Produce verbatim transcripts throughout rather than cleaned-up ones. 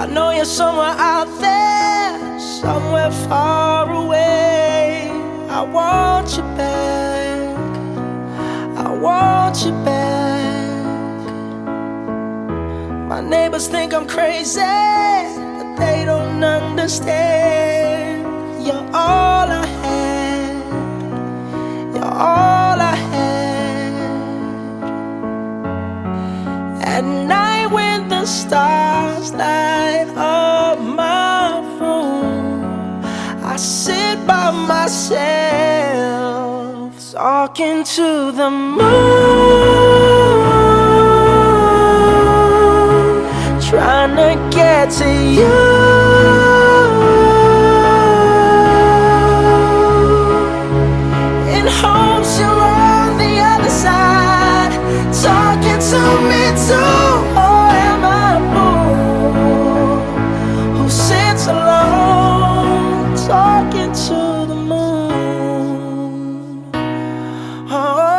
I know you're somewhere out there, somewhere far away. I want you back, I want you back. My neighbors think I'm crazy, but they don't understand. You're all I had, you're all I had. At night when the stars light up my room, I sit by myself, talking to the moon, trying to get to you. In hopes you're on the other side, talking to me too. Or am I a fool who sits alone, talking to the moon? Oh,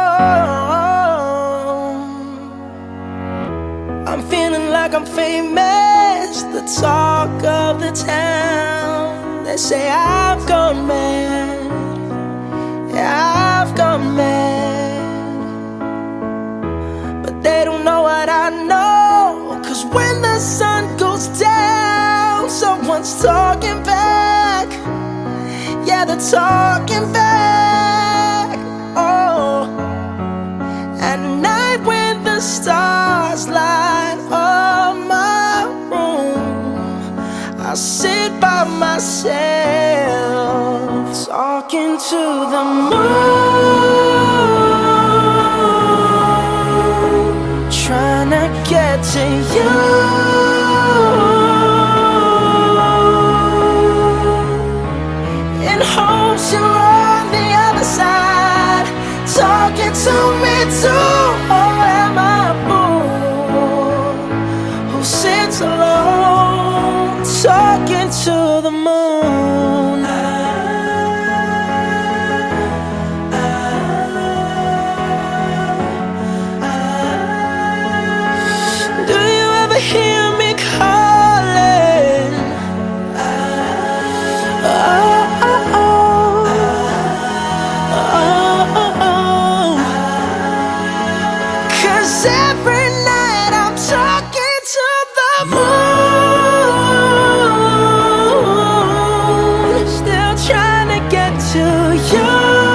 I'm feeling like I'm famous, the talk of the town. They say I've gone mad, yeah, I've gone mad, but they don't know what I know. Cause when the sun goes down, someone's talking back. Yeah, they're talking back. Oh, at night when the stars light up my room, I sit by myself, talking to the moon, trying to get to you. In hopes you're on the other side, talking to me too. Or am I a fool who sits alone, talking to the moon? Do you ever hear me calling? Oh, oh, oh, oh, oh. Cause every night I'm talking to the moon, still trying to get to you.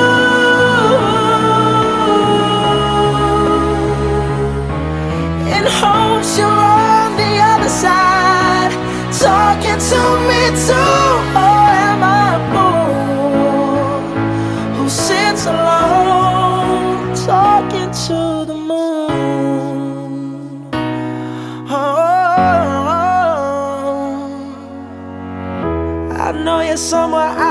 In hopes you're on the other side, talking to me too. Or am I a fool who sits alone, talking to the moon? Oh, I know you're somewhere out